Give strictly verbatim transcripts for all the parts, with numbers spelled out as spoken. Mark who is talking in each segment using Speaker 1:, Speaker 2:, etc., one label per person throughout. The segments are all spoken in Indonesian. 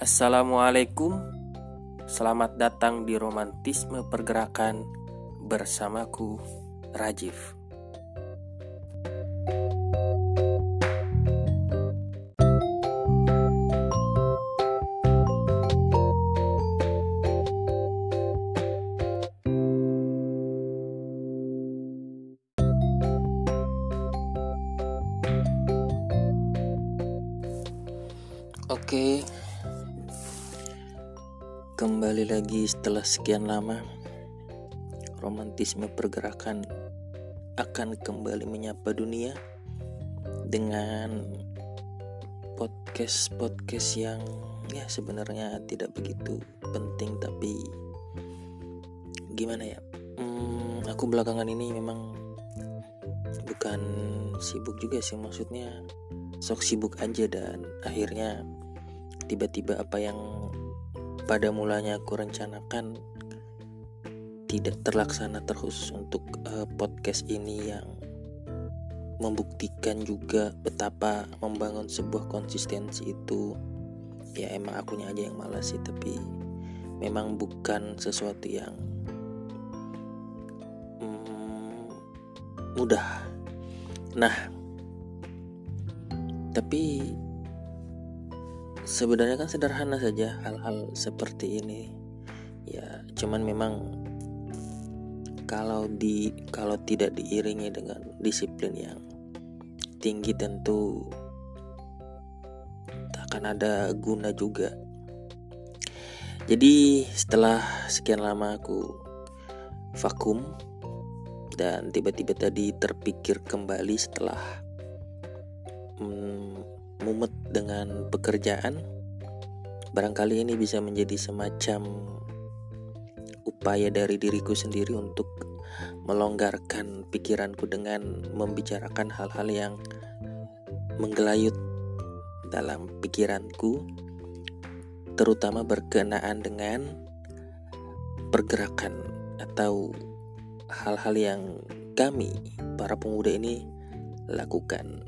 Speaker 1: Assalamualaikum, selamat datang di Romantisme Pergerakan bersamaku, Rajif. Oke, kembali lagi setelah sekian lama. Romantisme Pergerakan akan kembali menyapa dunia dengan podcast-podcast yang ya sebenarnya tidak begitu penting, tapi gimana ya, hmm, aku belakangan ini memang bukan sibuk juga sih, maksudnya sok sibuk aja, dan akhirnya tiba-tiba apa yang pada mulanya aku rencanakan tidak terlaksana, terkhusus untuk uh, podcast ini yang membuktikan juga betapa membangun sebuah konsistensi itu ya emang akunya aja yang malas sih, tapi memang bukan sesuatu yang hmm, mudah. Nah, tapi sebenarnya kan sederhana saja hal-hal seperti ini. Ya, cuman memang kalau di kalau tidak diiringi dengan disiplin yang tinggi tentu tak akan ada guna juga. Jadi setelah sekian lama aku vakum dan tiba-tiba tadi terpikir kembali setelah hmm, mumet dengan pekerjaan, barangkali ini bisa menjadi semacam upaya dari diriku sendiri untuk melonggarkan pikiranku dengan membicarakan hal-hal yang menggelayut dalam pikiranku, terutama berkenaan dengan pergerakan atau hal-hal yang kami para pemuda ini lakukan.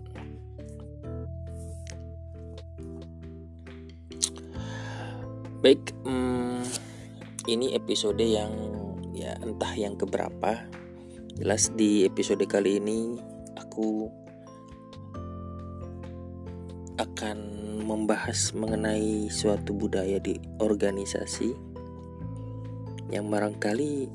Speaker 1: Baik, hmm, ini episode yang ya entah yang keberapa. Jelas di episode kali ini aku akan membahas mengenai suatu budaya di organisasi yang barangkali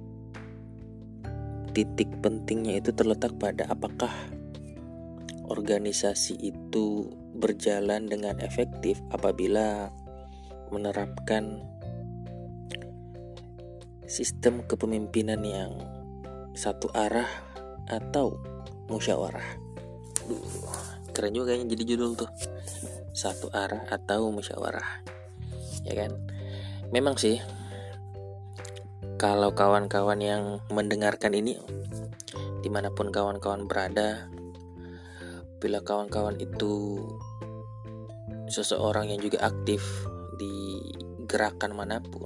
Speaker 1: titik pentingnya itu terletak pada apakah organisasi itu berjalan dengan efektif apabila menerapkan sistem kepemimpinan yang satu arah atau musyawarah. Duh, keren juga kayaknya jadi judul tuh, satu arah atau musyawarah, ya kan? Memang sih, kalau kawan-kawan yang mendengarkan ini, dimanapun kawan-kawan berada, bila kawan-kawan itu seseorang yang juga aktif di gerakan manapun,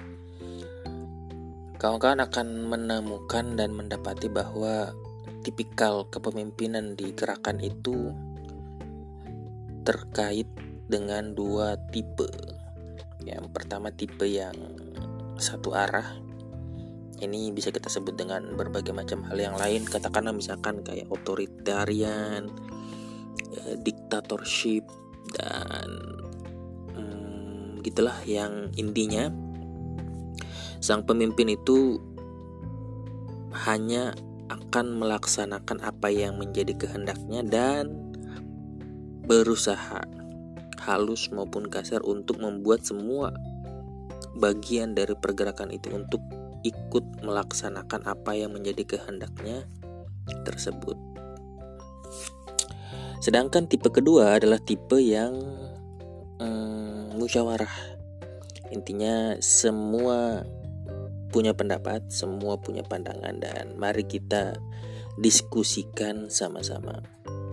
Speaker 1: kawan-kawan akan menemukan dan mendapati bahwa tipikal kepemimpinan di gerakan itu terkait dengan dua tipe. Yang pertama tipe yang satu arah. Ini bisa kita sebut dengan berbagai macam hal yang lain, katakanlah misalkan kayak otoritarian, eh, diktatorship, dan gitulah, yang intinya sang pemimpin itu hanya akan melaksanakan apa yang menjadi kehendaknya dan berusaha halus maupun kasar untuk membuat semua bagian dari pergerakan itu untuk ikut melaksanakan apa yang menjadi kehendaknya tersebut. Sedangkan tipe kedua adalah tipe yang hmm, musyawarah. Intinya semua punya pendapat, semua punya pandangan, dan mari kita diskusikan sama-sama.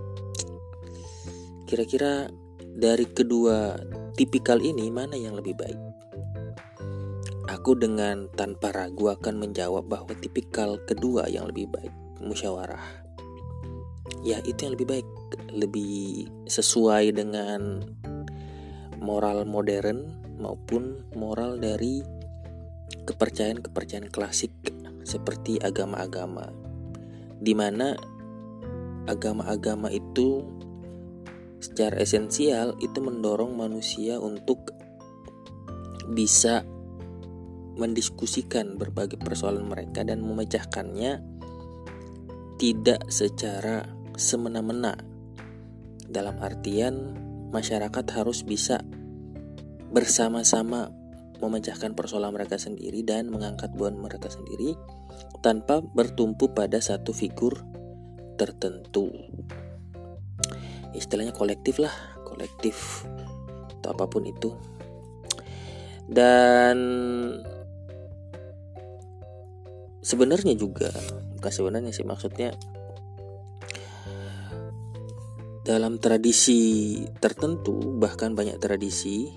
Speaker 1: Kira-kira dari kedua tipikal ini mana yang lebih baik? Aku dengan tanpa ragu akan menjawab bahwa tipikal kedua yang lebih baik, musyawarah. Ya, itu yang lebih baik, lebih sesuai dengan moral modern maupun moral dari kepercayaan-kepercayaan klasik seperti agama-agama, di mana agama-agama itu secara esensial itu mendorong manusia untuk bisa mendiskusikan berbagai persoalan mereka dan memecahkannya tidak secara semena-mena. Dalam artian masyarakat harus bisa bersama-sama memecahkan persoalan mereka sendiri dan mengangkat beban mereka sendiri tanpa bertumpu pada satu figur tertentu. Istilahnya kolektif lah, kolektif atau apapun itu. Dan sebenarnya juga, bukan sebenarnya sih, maksudnya dalam tradisi tertentu, bahkan banyak tradisi,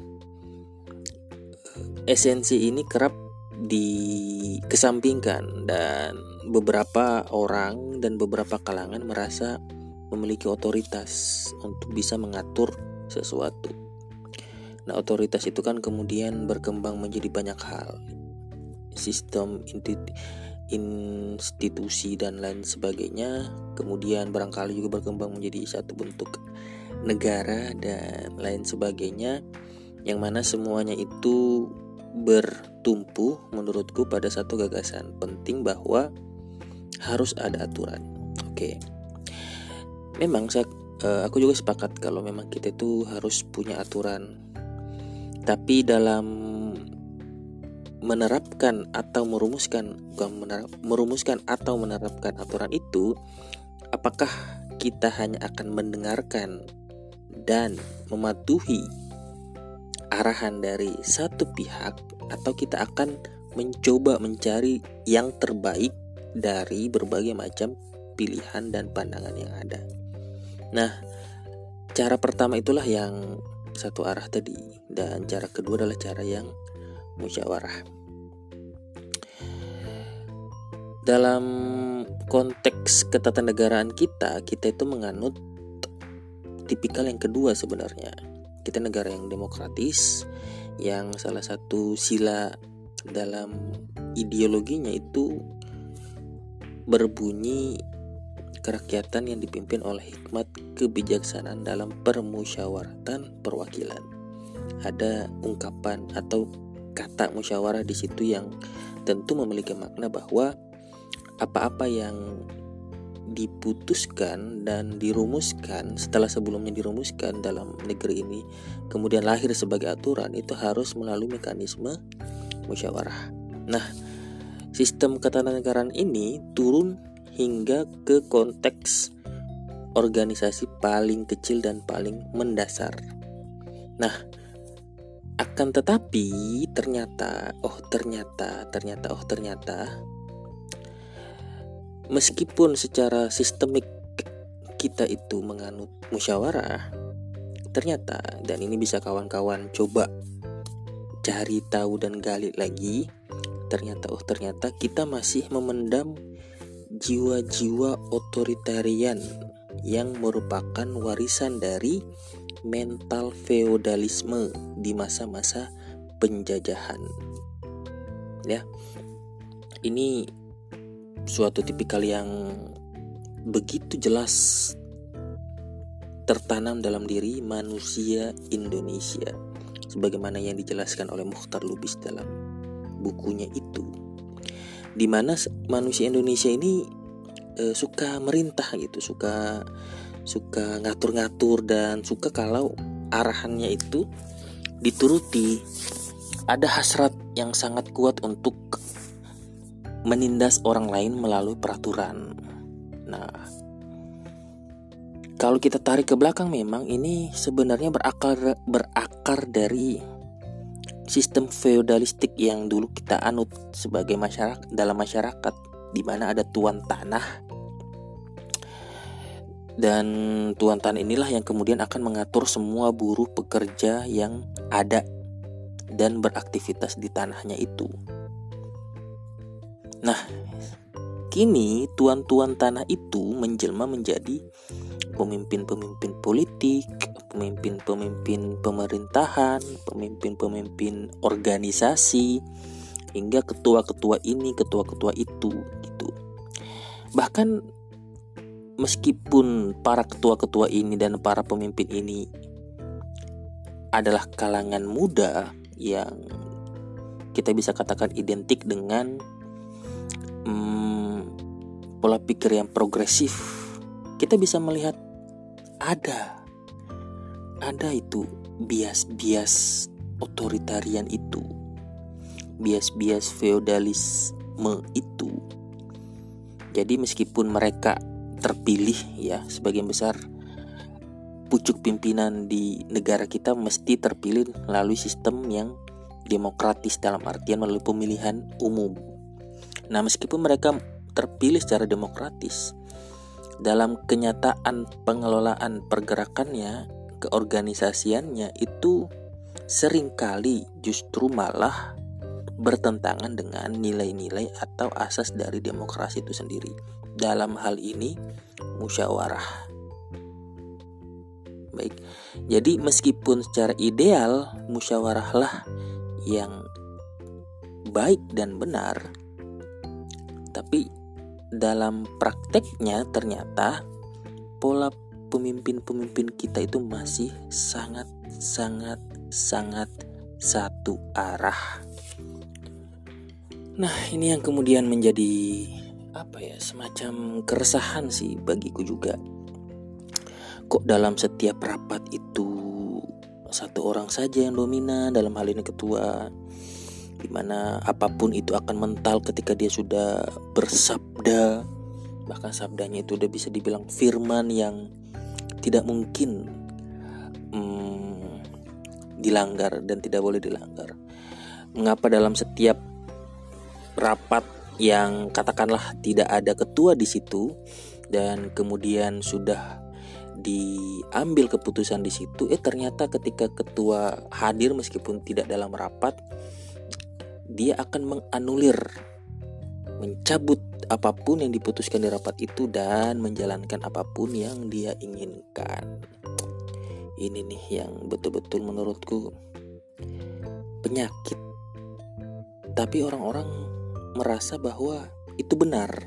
Speaker 1: esensi ini kerap dikesampingkan dan beberapa orang dan beberapa kalangan merasa memiliki otoritas untuk bisa mengatur sesuatu. Nah, otoritas itu kan kemudian berkembang menjadi banyak hal, sistem institusi dan lain sebagainya. Kemudian barangkali juga berkembang menjadi satu bentuk negara dan lain sebagainya, yang mana semuanya itu bertumpu menurutku pada satu gagasan penting bahwa harus ada aturan. Oke, memang saya, aku juga sepakat kalau memang kita itu harus punya aturan. Tapi dalam menerapkan atau merumuskan, bukan menerap, merumuskan atau menerapkan aturan itu, apakah kita hanya akan mendengarkan dan mematuhi arahan dari satu pihak, atau kita akan mencoba mencari yang terbaik dari berbagai macam pilihan dan pandangan yang ada. Nah, cara pertama itulah yang satu arah tadi, dan cara kedua adalah cara yang musyawarah. Dalam konteks ketatanegaraan kita, kita itu menganut tipikal yang kedua sebenarnya. Kita negara yang demokratis, yang salah satu sila dalam ideologinya itu berbunyi kerakyatan yang dipimpin oleh hikmat kebijaksanaan dalam permusyawaratan perwakilan. Ada ungkapan atau kata musyawarah di situ yang tentu memiliki makna bahwa apa-apa yang diputuskan dan dirumuskan setelah sebelumnya dirumuskan dalam negeri ini kemudian lahir sebagai aturan, itu harus melalui mekanisme musyawarah. Nah, sistem ketatanegaraan ini turun hingga ke konteks organisasi paling kecil dan paling mendasar. Nah, akan tetapi ternyata, oh ternyata, ternyata, oh ternyata, meskipun secara sistemik kita itu menganut musyawarah, ternyata, dan ini bisa kawan-kawan coba cari tahu dan gali lagi, ternyata, oh ternyata kita masih memendam jiwa-jiwa otoritarian yang merupakan warisan dari mental feodalisme di masa-masa penjajahan. Ya, ini suatu tipikal yang begitu jelas tertanam dalam diri manusia Indonesia, sebagaimana yang dijelaskan oleh Mukhtar Lubis dalam bukunya itu, di mana manusia Indonesia ini e, suka merintah gitu, suka suka ngatur-ngatur dan suka kalau arahannya itu dituruti. Ada hasrat yang sangat kuat untuk menindas orang lain melalui peraturan. Nah, kalau kita tarik ke belakang, memang ini sebenarnya berakar berakar dari sistem feodalistik yang dulu kita anut sebagai masyarakat, dalam masyarakat, di mana ada tuan tanah, dan tuan tanah inilah yang kemudian akan mengatur semua buruh pekerja yang ada dan beraktivitas di tanahnya itu. Nah, kini tuan-tuan tanah itu menjelma menjadi pemimpin-pemimpin politik, pemimpin-pemimpin pemerintahan, pemimpin-pemimpin organisasi, hingga ketua-ketua ini, ketua-ketua itu gitu. Bahkan meskipun para ketua-ketua ini dan para pemimpin ini adalah kalangan muda yang kita bisa katakan identik dengan hmm, pola pikir yang progresif, kita bisa melihat ada ada itu bias-bias otoritarian itu, bias-bias feodalisme itu. Jadi meskipun mereka terpilih ya, sebagian besar pucuk pimpinan di negara kita mesti terpilih melalui sistem yang demokratis, dalam artian melalui pemilihan umum. Nah, meskipun mereka terpilih secara demokratis, dalam kenyataan pengelolaan pergerakannya, keorganisasiannya itu seringkali justru malah bertentangan dengan nilai-nilai atau asas dari demokrasi itu sendiri. Dalam hal ini musyawarah. Baik. Jadi meskipun secara ideal musyawarahlah yang baik dan benar, tapi dalam prakteknya ternyata pola pemimpin-pemimpin kita itu masih sangat sangat sangat satu arah. Nah, ini yang kemudian menjadi apa ya, semacam keresahan sih bagiku juga. Kok dalam setiap rapat itu satu orang saja yang dominan, dalam hal ini ketua, dimana apapun itu akan mental ketika dia sudah bersabda. Bahkan sabdanya itu udah bisa dibilang firman yang tidak mungkin hmm, dilanggar dan tidak boleh dilanggar. Mengapa dalam setiap rapat yang katakanlah tidak ada ketua di situ dan kemudian sudah diambil keputusan di situ, eh ternyata ketika ketua hadir meskipun tidak dalam rapat, dia akan menganulir, mencabut apapun yang diputuskan di rapat itu dan menjalankan apapun yang dia inginkan. Ini nih yang betul-betul menurutku penyakit. Tapi orang-orang merasa bahwa itu benar.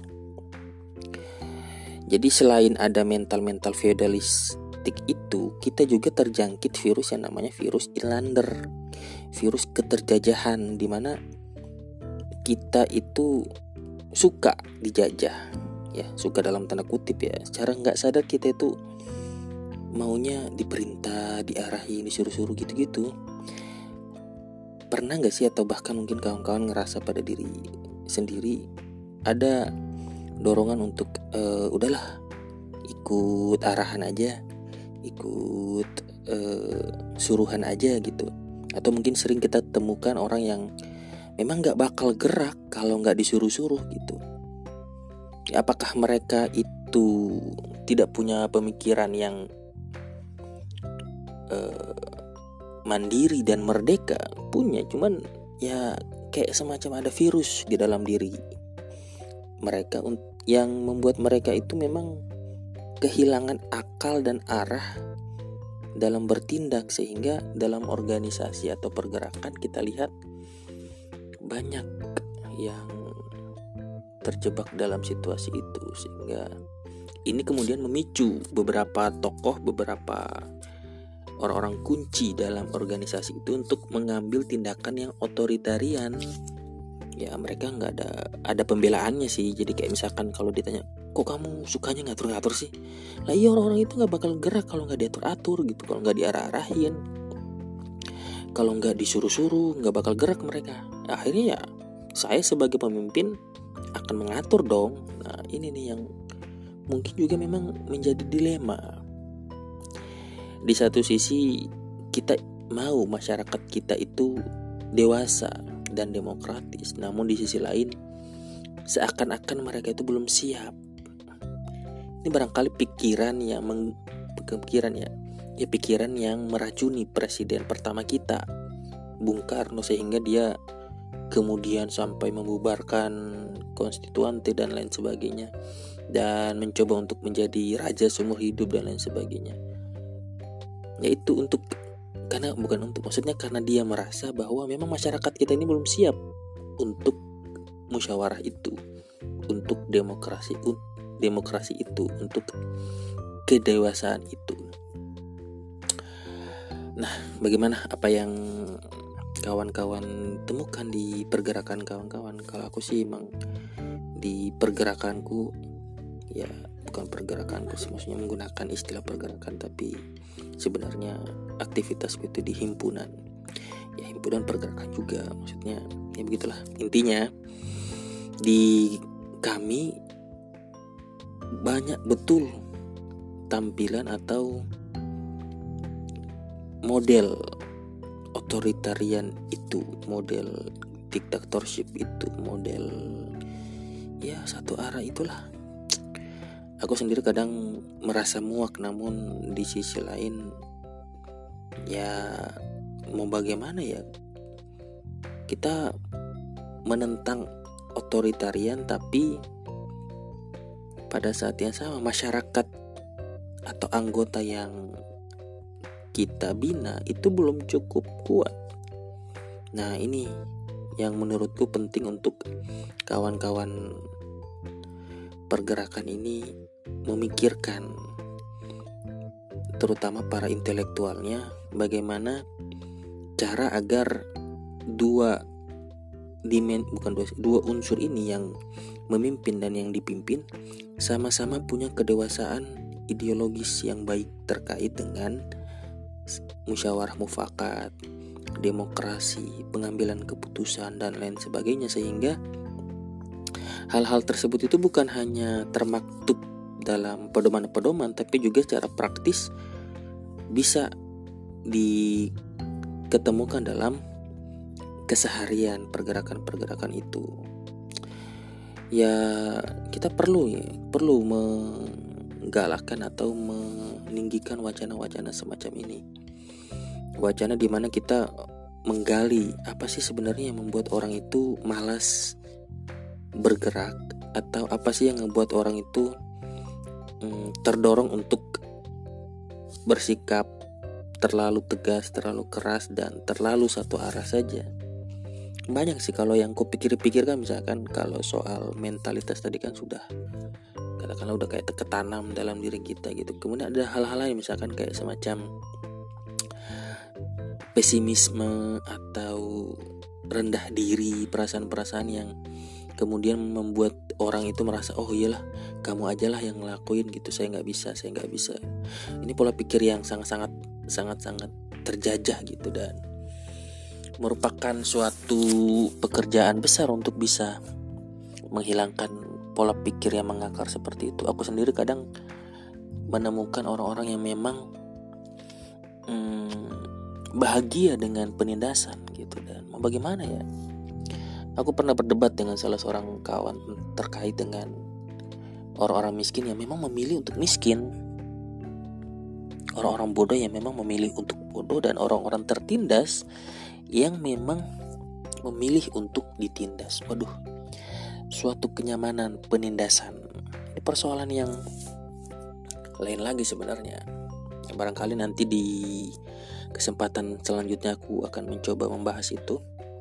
Speaker 1: Jadi selain ada mental-mental feodalistik itu, kita juga terjangkit virus yang namanya virus Irlander, virus keterjajahan, di mana kita itu suka dijajah, ya suka dalam tanda kutip ya. Secara nggak sadar kita itu maunya diperintah, diarahi, disuruh-suruh gitu-gitu. Pernah nggak sih, atau bahkan mungkin kawan-kawan ngerasa pada diri sendiri ada dorongan untuk uh, udahlah ikut arahan aja, ikut uh, suruhan aja gitu. Atau mungkin sering kita temukan orang yang memang gak bakal gerak kalau gak disuruh-suruh gitu. Apakah mereka itu tidak punya pemikiran yang uh, mandiri dan merdeka? Punya, cuman ya kayak semacam ada virus di dalam diri mereka yang membuat mereka itu memang kehilangan akal dan arah dalam bertindak, sehingga dalam organisasi atau pergerakan kita lihat banyak yang terjebak dalam situasi itu, sehingga ini kemudian memicu beberapa tokoh, beberapa orang-orang kunci dalam organisasi itu untuk mengambil tindakan yang otoritarian. Ya mereka nggak ada ada pembelaannya sih. Jadi kayak misalkan kalau ditanya, kok kamu sukanya ngatur-ngatur sih? Lah iya, orang-orang itu nggak bakal gerak kalau nggak diatur-atur gitu, kalau nggak diarah-arahin, kalau nggak disuruh-suruh, nggak bakal gerak mereka. Akhirnya ya saya sebagai pemimpin akan mengatur dong. Nah ini nih yang mungkin juga memang menjadi dilema. Di satu sisi kita mau masyarakat kita itu dewasa dan demokratis, namun di sisi lain seakan-akan mereka itu belum siap. Ini barangkali pikiran yang meng, pikiran ya, ya pikiran yang meracuni presiden pertama kita, Bung Karno, sehingga dia kemudian sampai membubarkan konstituante dan lain sebagainya. dan mencoba untuk menjadi raja seumur hidup dan lain sebagainya. Yaitu untuk karena bukan untuk maksudnya karena dia merasa bahwa memang masyarakat kita ini belum siap untuk musyawarah itu, untuk demokrasi demokrasi itu, untuk kedewasaan itu. Nah, bagaimana apa yang kawan-kawan temukan di pergerakan kawan-kawan? Kalau aku sih emang di pergerakanku, ya bukan pergerakanku sih, maksudnya menggunakan istilah pergerakan, tapi sebenarnya aktivitasku itu di himpunan. Ya himpunan pergerakan juga, maksudnya ya begitulah. Intinya di kami banyak betul tampilan atau model otoritarian itu, model diktatorship itu, model ya satu arah itulah. Aku sendiri kadang merasa muak, namun di sisi lain ya mau bagaimana ya, kita menentang otoritarian tapi pada saat yang sama masyarakat atau anggota yang kita bina itu belum cukup kuat. Nah, ini yang menurutku penting untuk kawan-kawan pergerakan ini memikirkan, terutama para intelektualnya, bagaimana cara agar dua dimen bukan dua, dua unsur ini yang memimpin dan yang dipimpin sama-sama punya kedewasaan ideologis yang baik terkait dengan musyawarah mufakat, demokrasi, pengambilan keputusan dan lain sebagainya, sehingga hal-hal tersebut itu bukan hanya termaktub dalam pedoman-pedoman, tapi juga secara praktis bisa diketemukan dalam keseharian pergerakan-pergerakan itu. Ya kita perlu ya, perlu menggalakkan atau meninggikan wacana-wacana semacam ini. Wacana di mana kita menggali apa sih sebenarnya yang membuat orang itu malas bergerak, atau apa sih yang membuat orang itu hmm, terdorong untuk bersikap terlalu tegas, terlalu keras, dan terlalu satu arah saja. Banyak sih kalau yang ku pikir-pikir kan, misalkan kalau soal mentalitas tadi kan sudah katakanlah udah kayak ketanam dalam diri kita gitu. Kemudian ada hal-hal lain misalkan kayak semacam pesimisme atau rendah diri, perasaan-perasaan yang kemudian membuat orang itu merasa oh iyalah kamu aja lah yang ngelakuin gitu, saya nggak bisa, saya nggak bisa. Ini pola pikir yang sangat-sangat sangat-sangat terjajah gitu, dan merupakan suatu pekerjaan besar untuk bisa menghilangkan pola pikir yang mengakar seperti itu. Aku sendiri kadang menemukan orang-orang yang memang hmm, bahagia dengan penindasan gitu, dan mau bagaimana ya. Aku pernah berdebat dengan salah seorang kawan terkait dengan orang-orang miskin yang memang memilih untuk miskin, orang-orang bodoh yang memang memilih untuk bodoh, dan orang-orang tertindas yang memang memilih untuk ditindas. Waduh, suatu kenyamanan penindasan. Ini persoalan yang lain lagi sebenarnya. Barangkali nanti di kesempatan selanjutnya aku akan mencoba membahas itu.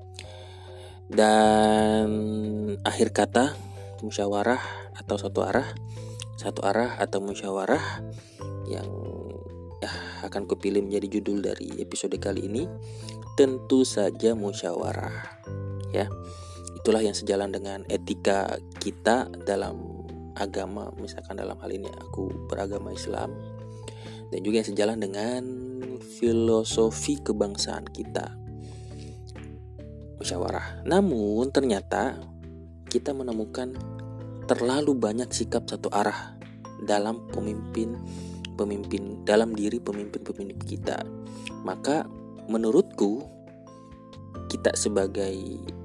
Speaker 1: Dan akhir kata, musyawarah atau satu arah, satu arah atau musyawarah yang ya, akan kupilih menjadi judul dari episode kali ini, tentu saja musyawarah. Ya, itulah yang sejalan dengan etika kita dalam agama. Misalkan dalam hal ini aku beragama Islam, dan juga yang sejalan dengan filosofi kebangsaan kita, musyawarah. Namun ternyata kita menemukan terlalu banyak sikap satu arah dalam pemimpin pemimpin dalam diri pemimpin-pemimpin kita. Maka menurutku kita sebagai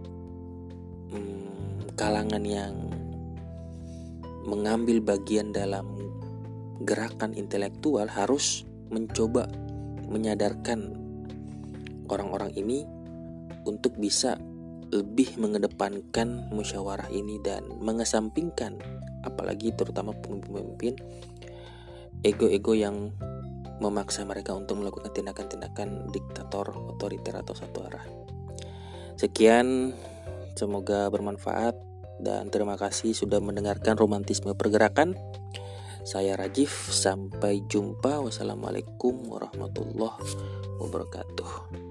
Speaker 1: hmm, kalangan yang mengambil bagian dalam gerakan intelektual harus mencoba menyadarkan orang-orang ini untuk bisa lebih mengedepankan musyawarah ini dan mengesampingkan, apalagi terutama pemimpin-pemimpin, ego-ego yang memaksa mereka untuk melakukan tindakan-tindakan diktator, otoriter atau satu arah. Sekian, semoga bermanfaat dan terima kasih sudah mendengarkan Romantisme Pergerakan. Saya Rajif, sampai jumpa. Wassalamualaikum warahmatullahi wabarakatuh.